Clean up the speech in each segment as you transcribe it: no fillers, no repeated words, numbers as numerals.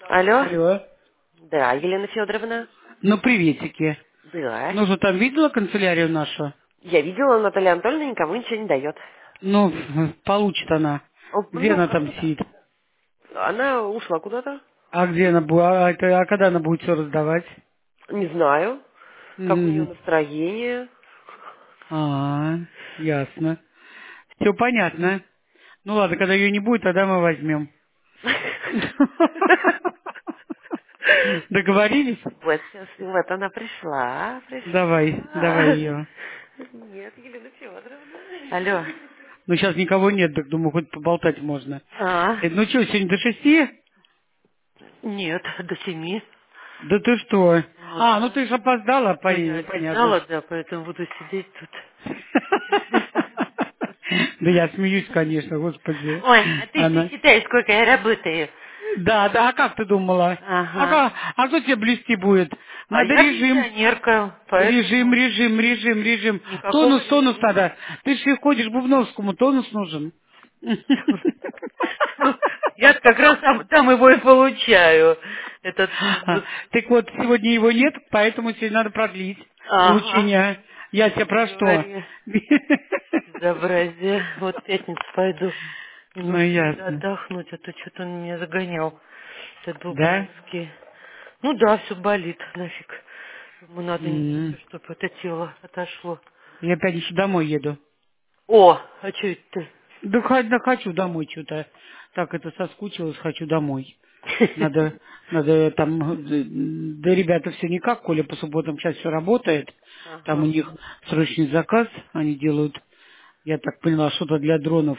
Алло? Алло. Да, Елена Федоровна? Ну, приветики. Да. Ну, что там видела канцелярию нашу? Я видела, Наталья Анатольевна никому ничего не дает. Ну, получит она. Где Ну, она как там бы да. сидит? Она ушла куда-то. А где она будет? А когда она будет все раздавать? Не знаю, как у нее Мгм. настроение. А, ясно. Все понятно. Ну ладно, когда ее не будет, тогда мы возьмем. Договорились? Вот сейчас, вот она пришла, Давай пришла. ее. Нет, Елена Федоровна. Алло. Ну, сейчас никого нет, так думаю, хоть поболтать можно. А, Ну что, сегодня до 6? нет, до 7. Да ты что? Вот, А, ну да. ты же опоздала, Ну, я понятно. опоздала, да, поэтому буду сидеть тут. Да я смеюсь, конечно, господи. Ой, а ты Она... считай, сколько я работаю. Да, а как ты думала? Ага. А кто тебе блести будет? А Надо я режим. пенсионерка, Режим, поэтому режим, режим, режим. никакого Тонус режима. надо. Ты же ходишь Бубновскому, тонус нужен. Ну, я как раз там его и получаю, этот тонус. Так вот, сегодня его нет, поэтому сегодня надо продлить Ага, получение. Я тебя не про что? говори. Безобразие. Вот в пятницу пойду Ну, немножко надо ясно. отдохнуть, а то что-то он меня загонял, этот Да? Бубновский. Ну да, все болит, нафиг. Ему надо М. немножко, чтобы это тело отошло. Я опять еще домой еду. О, а что это ты? Да хочу домой что-то. Так это соскучилась, хочу домой. Надо там, да ребята все никак, Коля по субботам сейчас все работает. Там у Ага. них срочный заказ, они делают, я так поняла, что-то для дронов.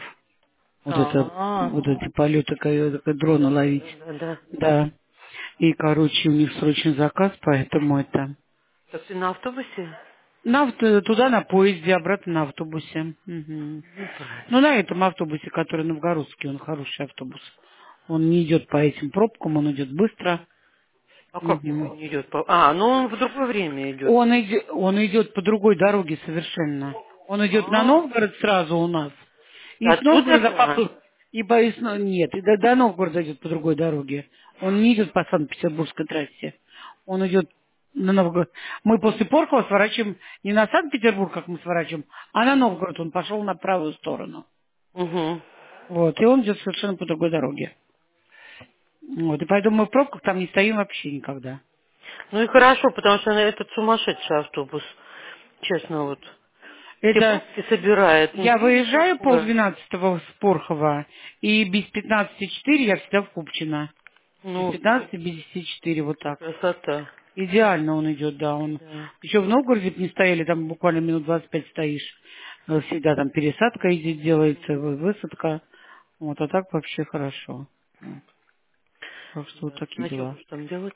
А, Вот эти полеты, дрона ловить. да. Да. И, короче, у них срочный заказ, поэтому это... Так ты на автобусе? Туда на поезде, обратно на автобусе. Мгм. Ну, Ну, правильно. на этом автобусе, который новгородский, он хороший автобус. Он не идет по этим пробкам, он идет быстро. А как Мгм. он не идет по... А, ну он в другое время идет. Он идет по другой дороге совершенно. Он идет на А, Новгород сразу у нас. И с оттуда Новгорода туда? нет, и до Новгорода идет по другой дороге. Он не идет по Санкт-Петербургской трассе. Он идет на Новгород. Мы после Порхова сворачиваем не на Санкт-Петербург, как мы сворачиваем, а на Новгород. Он пошел на правую сторону. Угу. Вот, и он идет совершенно по другой дороге. Вот, и поэтому мы в пробках там не стоим вообще никогда. Ну и хорошо, потому что этот сумасшедший автобус, честно, вот. Все Это пробки собирает, я ничего выезжаю никакое. полдвенадцатого с Порхова, и без 15:04 я всегда в Купчино. Без Ну, 15, без 10:04, вот так. красота. Идеально он идет, да. Он Да. еще в Новгороде б не стояли, там буквально минут 25 стоишь. Всегда там пересадка идет, делается, высадка. Вот, а так вообще хорошо. Вот. Так что вот Ясно. такие А что дела. будешь там делать?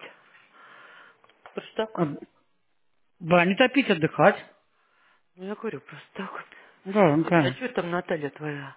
Просто так? А, Баню топить, отдыхать. Ну, я говорю, просто так вот. Да, ну Слушай, а да. что там Наталья твоя,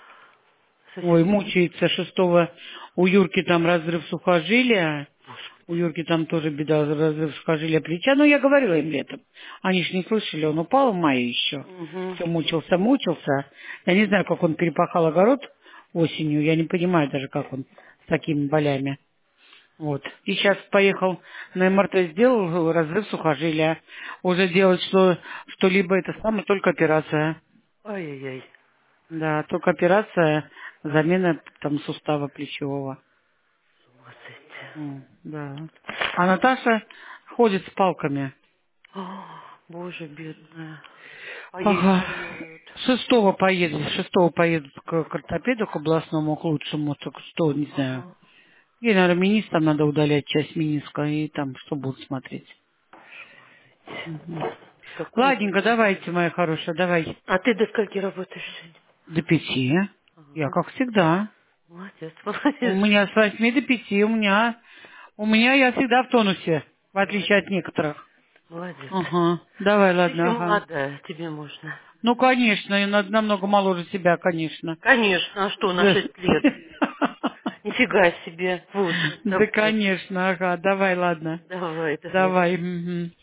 Ой, соседка? мучается 6-го. У Юрки там разрыв сухожилия. У Господи. Юрки там тоже беда, разрыв сухожилия плеча. Ну, я говорила им летом. Они ж не слышали, он упал в мае еще. Угу. Все мучился. Я не знаю, как он перепахал огород осенью. Я не понимаю даже, как он с такими болями. Вот. И сейчас поехал на МРТ, сделал разрыв сухожилия. Уже делать что-либо это самое, только операция. Ай-яй-яй. Да, только операция, замена там сустава плечевого. Вот эти. Да. А Наташа ходит с палками. Боже, бедная. А ей Ага. что делают? Шестого поедут к ортопеду, к областному, к лучшему, только что, не знаю. Ага. Ей, наверное, менис там надо удалять, часть мениска, и там что будут смотреть. Мгм. Такое Ладненько, дело. давайте, моя хорошая, давай. А ты до скольки работаешь сегодня? До 5. Я, Ага. как всегда. Молодец, У молодец. меня с 8 до 5. У меня я всегда в тонусе, в отличие Молодец. от некоторых. Молодец. Ага. Давай, Ты еще ладно, ага. молодая, тебе можно. Ну, конечно, я намного моложе себя, конечно. Конечно, а что, на Да, 6 лет? Нифига себе. Вот, с да, тобой. конечно, ага. Давай, ладно. Давай, давай. Давай. Мгм.